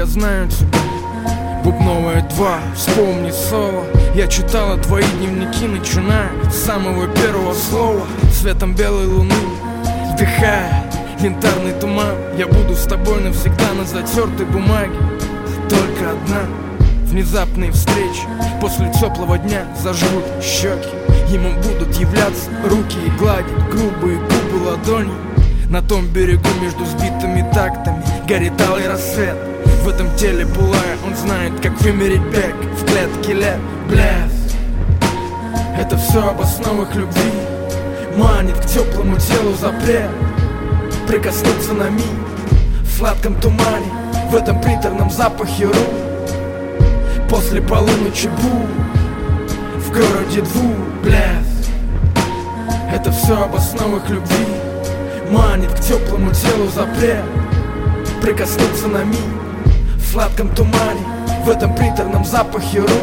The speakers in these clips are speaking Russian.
я знаю тебя. Бубновая 2, вспомни соло. Я читала твои дневники, начиная с самого первого слова. Светом белой луны, вдыхая янтарный туман, я буду с тобой навсегда на затертой бумаге. Только одна. Внезапные встречи после теплого дня зажгут щеки. Ему будут являться руки и гладить грубые губы ладонью. На том берегу между сбитыми тактами горит алый рассвет. В этом теле пылая, он знает, как вымереть бег. В клетке лет блеск. Это все об основах любви. Манит к теплому телу запрет. Прикоснуться на миг в сладком тумане, в этом приторном запахе рук. После полуночи бур в городе двух блеск. Это все об основах любви. Манит к теплому телу запрет. Прикоснуться на миг в сладком тумане, в этом приторном запахе рук.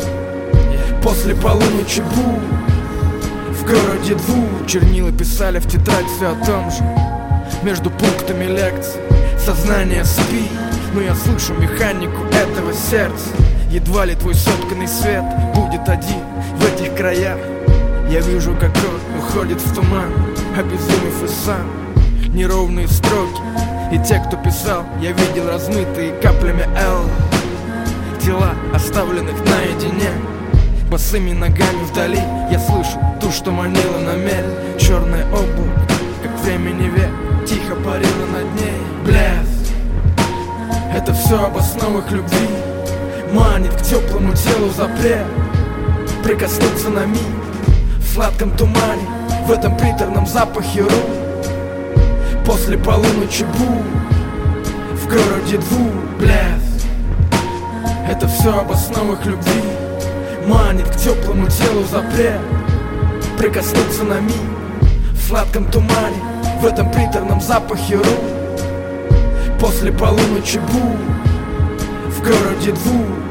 После полуночи бур в городе двух. Чернила писали в тетрадь все о том же. Между пунктами лекций сознание спит, но я слышу механику этого сердца. Едва ли твой сотканный свет будет один в этих краях. Я вижу, как он уходит в туман, обезумев и сам. Неровные строки, и те, кто писал, я видел размытые каплями Л. Тела, оставленных наедине, босыми ногами вдали. Я слышу ту, что манила на мель. Черное облако, как времени век, тихо парило над ней. Блеск. Это все об основах любви. Манит к теплому телу запрет. Прикоснуться на миг в сладком тумане, в этом приторном запахе рук. После полуночи бур в городе двух блеск. Это все об основах любви. Манит к теплому телу запрет. Прикоснуться на миг в сладком тумане, в этом приторном запахе рук. После полуночи бур в городе двух